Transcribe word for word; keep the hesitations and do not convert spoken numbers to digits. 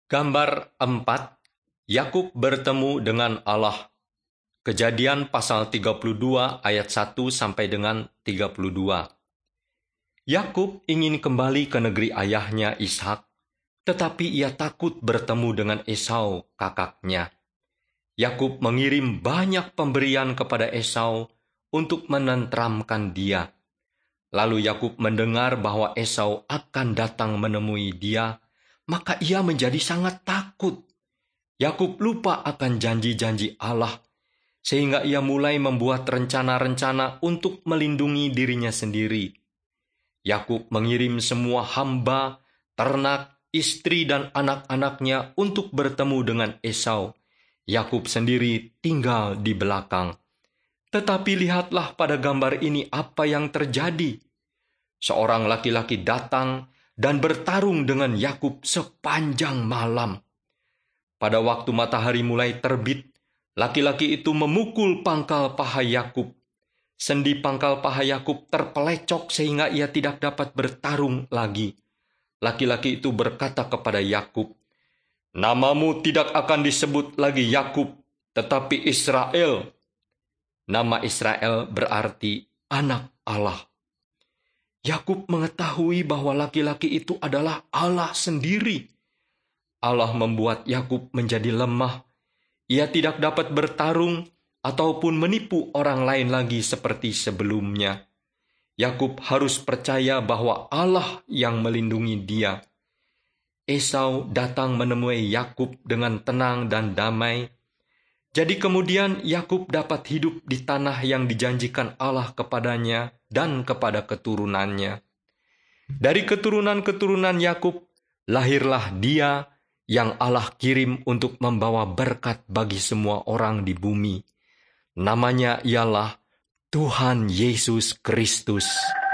Gambar empat, Yakub bertemu dengan Allah. Kejadian pasal tiga puluh dua ayat satu sampai dengan tiga puluh dua. Yakub ingin kembali ke negeri ayahnya Ishak, tetapi ia takut bertemu dengan Esau, kakaknya. Yakub mengirim banyak pemberian kepada Esau untuk menenteramkan dia. Lalu Yakub mendengar bahwa Esau akan datang menemui dia, maka ia menjadi sangat takut. Yakub lupa akan janji-janji Allah, sehingga ia mulai membuat rencana-rencana untuk melindungi dirinya sendiri. Yakub mengirim semua hamba, ternak, istri, dan anak-anaknya untuk bertemu dengan Esau. Yakub sendiri tinggal di belakang. Tetapi lihatlah pada gambar ini apa yang terjadi. Seorang laki-laki datang dan bertarung dengan Yakub sepanjang malam. Pada waktu matahari mulai terbit, laki-laki itu memukul pangkal paha Yakub. Sendi pangkal paha Yakub terpelecok sehingga ia tidak dapat bertarung lagi. Laki-laki itu berkata kepada Yakub, "Namamu tidak akan disebut lagi Yakub, tetapi Israel." Nama Israel berarti anak Allah. Yakub mengetahui bahwa laki-laki itu adalah Allah sendiri. Allah membuat Yakub menjadi lemah. Ia tidak dapat bertarung ataupun menipu orang lain lagi seperti sebelumnya. Yakub harus percaya bahwa Allah yang melindungi dia. Esau datang menemui Yakub dengan tenang dan damai. Jadi kemudian Yakub dapat hidup di tanah yang dijanjikan Allah kepadanya dan kepada keturunannya. Dari keturunan-keturunan Yakub lahirlah dia yang Allah kirim untuk membawa berkat bagi semua orang di bumi. Namanya ialah Tuhan Yesus Kristus.